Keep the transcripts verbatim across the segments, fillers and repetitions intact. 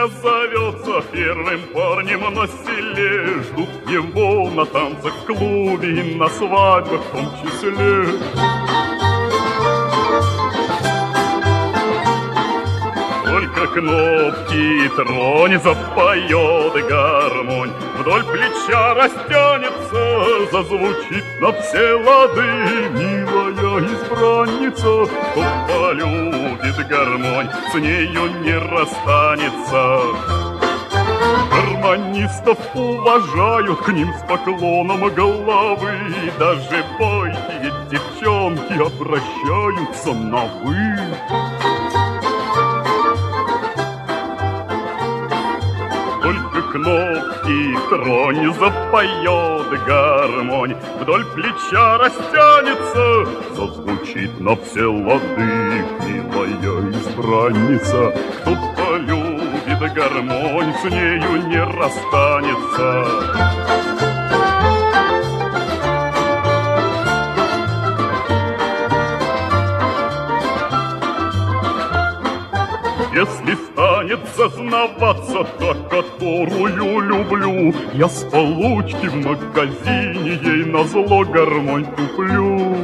не зовется первым парнем на селе. Ждут его на танцах в клубе и на свадьбах в том числе. Только кнопки тронет, запоет гармонь, вдоль плеча растянется, зазвучит на все лады. Милая избранница, кто полюбит гармонь, с нею не расстанется. Гармонистов уважают, к ним с поклоном головы. Даже бойкие девчонки обращаются на «вы». Только кнопки тронь, запоет гармонь, вдоль плеча растянется, зазвучит на все лады. Милая избранница, кто полюбит гармонь, с нею не расстанется. Если станет зазнаваться та, которую люблю, я с получки в магазине ей назло гармонь куплю.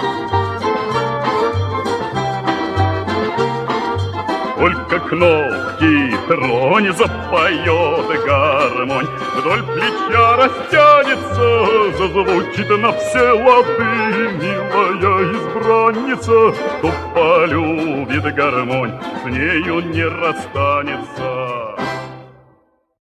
Только кнопки тронь, запоет гармонь, вдоль плеча растянется, зазвучит на все лады. Милая избранница, кто полюбит гармонь, с нею не расстанется.